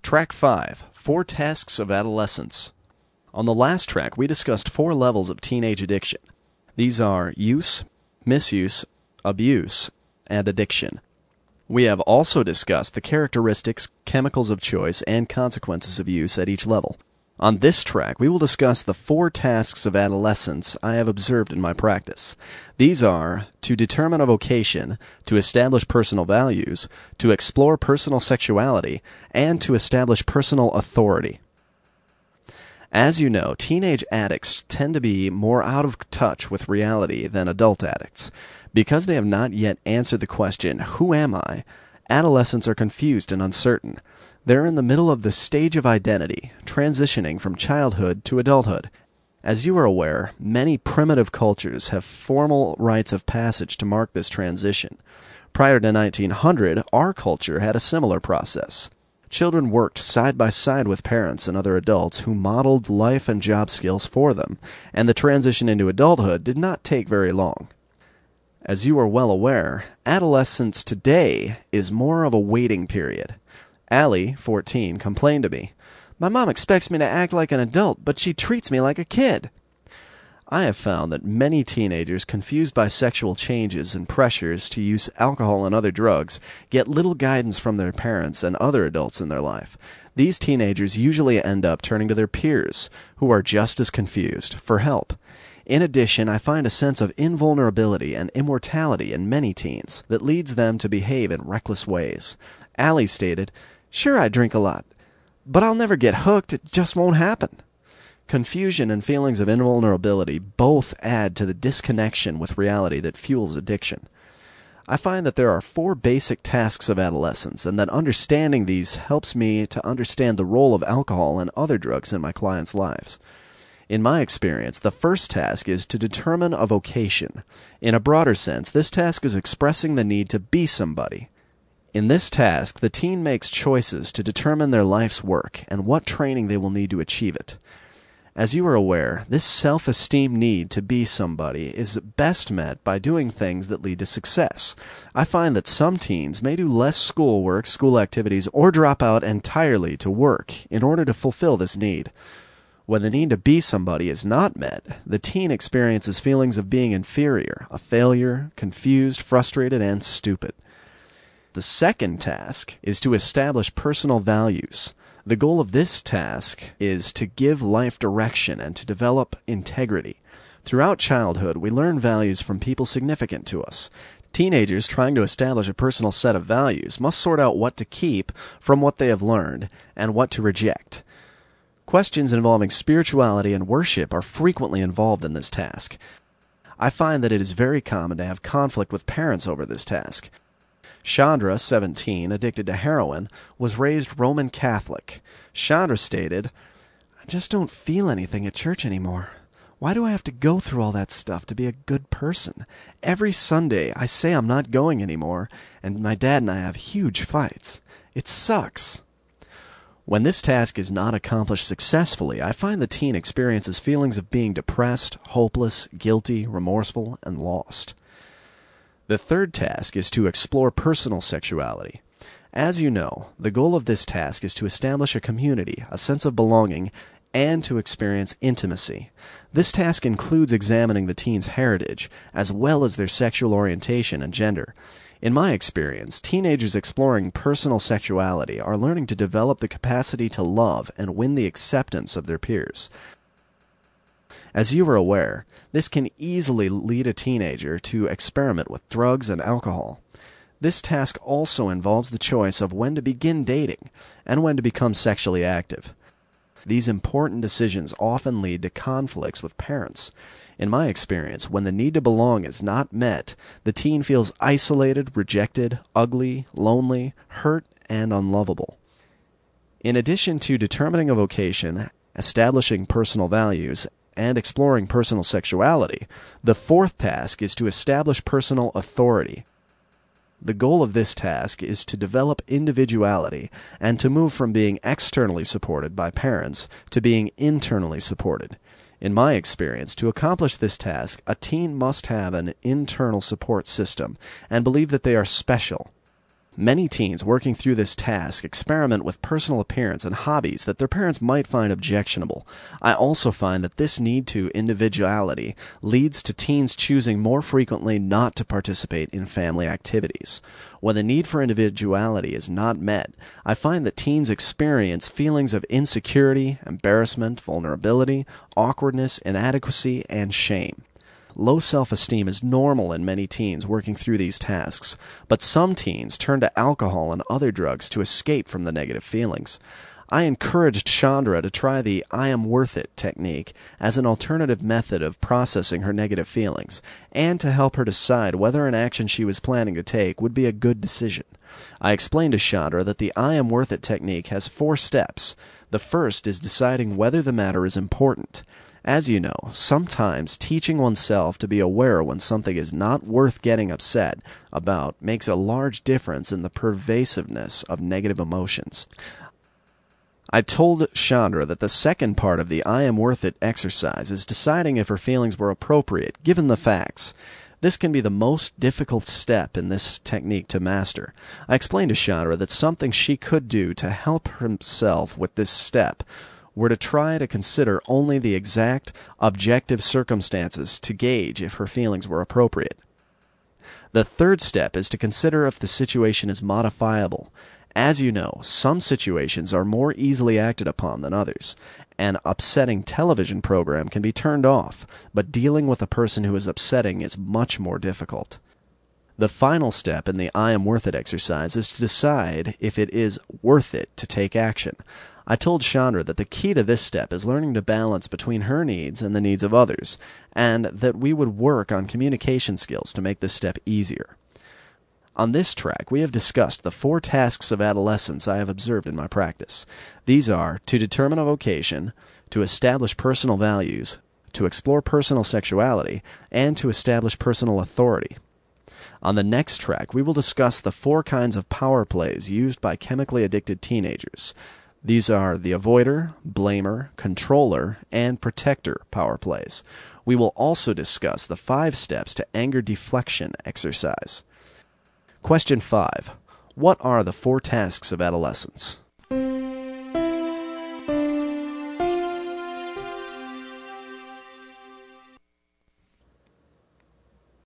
Track 5, 4 Tasks of Adolescence. On the last track, we discussed 4 levels of teenage addiction. These are use, misuse, abuse, and addiction. We have also discussed the characteristics, chemicals of choice, and consequences of use at each level. On this track, we will discuss the 4 tasks of adolescence I have observed in my practice. These are to determine a vocation, to establish personal values, to explore personal sexuality, and to establish personal authority. As you know, teenage addicts tend to be more out of touch with reality than adult addicts. Because they have not yet answered the question, "Who am I?" adolescents are confused and uncertain. They're in the middle of the stage of identity, transitioning from childhood to adulthood. As you are aware, many primitive cultures have formal rites of passage to mark this transition. Prior to 1900, our culture had a similar process. Children worked side by side with parents and other adults who modeled life and job skills for them, and the transition into adulthood did not take very long. As you are well aware, adolescence today is more of a waiting period. Allie, 14, complained to me, "My mom expects me to act like an adult, but she treats me like a kid." I have found that many teenagers confused by sexual changes and pressures to use alcohol and other drugs get little guidance from their parents and other adults in their life. These teenagers usually end up turning to their peers, who are just as confused, for help. In addition, I find a sense of invulnerability and immortality in many teens that leads them to behave in reckless ways. Allie stated, "Sure, I drink a lot, but I'll never get hooked. It just won't happen." Confusion and feelings of invulnerability both add to the disconnection with reality that fuels addiction. I find that there are 4 basic tasks of adolescence, and that understanding these helps me to understand the role of alcohol and other drugs in my clients' lives. In my experience, the first task is to determine a vocation. In a broader sense, this task is expressing the need to be somebody. In this task, the teen makes choices to determine their life's work and what training they will need to achieve it. As you are aware, this self-esteem need to be somebody is best met by doing things that lead to success. I find that some teens may do less schoolwork, school activities, or drop out entirely to work in order to fulfill this need. When the need to be somebody is not met, the teen experiences feelings of being inferior, a failure, confused, frustrated, and stupid. The second task is to establish personal values. The goal of this task is to give life direction and to develop integrity. Throughout childhood, we learn values from people significant to us. Teenagers trying to establish a personal set of values must sort out what to keep from what they have learned and what to reject. Questions involving spirituality and worship are frequently involved in this task. I find that it is very common to have conflict with parents over this task. Chandra, 17, addicted to heroin, was raised Roman Catholic. Chandra stated, "I just don't feel anything at church anymore. Why do I have to go through all that stuff to be a good person? Every Sunday I say I'm not going anymore, and my dad and I have huge fights. It sucks." When this task is not accomplished successfully, I find the teen experiences feelings of being depressed, hopeless, guilty, remorseful, and lost. The third task is to explore personal sexuality. As you know, the goal of this task is to establish a community, a sense of belonging, and to experience intimacy. This task includes examining the teen's heritage, as well as their sexual orientation and gender. In my experience, teenagers exploring personal sexuality are learning to develop the capacity to love and win the acceptance of their peers. As you are aware, this can easily lead a teenager to experiment with drugs and alcohol. This task also involves the choice of when to begin dating and when to become sexually active. These important decisions often lead to conflicts with parents. In my experience, when the need to belong is not met, the teen feels isolated, rejected, ugly, lonely, hurt, and unlovable. In addition to determining a vocation, establishing personal values, and exploring personal sexuality, the fourth task is to establish personal authority. The goal of this task is to develop individuality and to move from being externally supported by parents to being internally supported. In my experience, to accomplish this task, a teen must have an internal support system and believe that they are special. Many teens working through this task experiment with personal appearance and hobbies that their parents might find objectionable. I also find that this need to individuality leads to teens choosing more frequently not to participate in family activities. When the need for individuality is not met, I find that teens experience feelings of insecurity, embarrassment, vulnerability, awkwardness, inadequacy, and shame. Low self-esteem is normal in many teens working through these tasks, but some teens turn to alcohol and other drugs to escape from the negative feelings. I encouraged Chandra to try the I am worth it technique as an alternative method of processing her negative feelings, and to help her decide whether an action she was planning to take would be a good decision. I explained to Chandra that the I am worth it technique has 4 steps. The first is deciding whether the matter is important. As you know, sometimes teaching oneself to be aware when something is not worth getting upset about makes a large difference in the pervasiveness of negative emotions. I told Chandra that the second part of the I am worth it exercise is deciding if her feelings were appropriate, given the facts. This can be the most difficult step in this technique to master. I explained to Chandra that something she could do to help herself with this step were to try to consider only the exact, objective circumstances to gauge if her feelings were appropriate. The third step is to consider if the situation is modifiable. As you know, some situations are more easily acted upon than others. An upsetting television program can be turned off, but dealing with a person who is upsetting is much more difficult. The final step in the I am worth it exercise is to decide if it is worth it to take action. I told Chandra that the key to this step is learning to balance between her needs and the needs of others, and that we would work on communication skills to make this step easier. On this track, we have discussed the 4 tasks of adolescence I have observed in my practice. These are to determine a vocation, to establish personal values, to explore personal sexuality, and to establish personal authority. On the next track, we will discuss the 4 kinds of power plays used by chemically addicted teenagers. These are the avoider, blamer, controller, and protector power plays. We will also discuss the 5 steps to anger deflection exercise. Question 5. What are the 4 tasks of adolescence?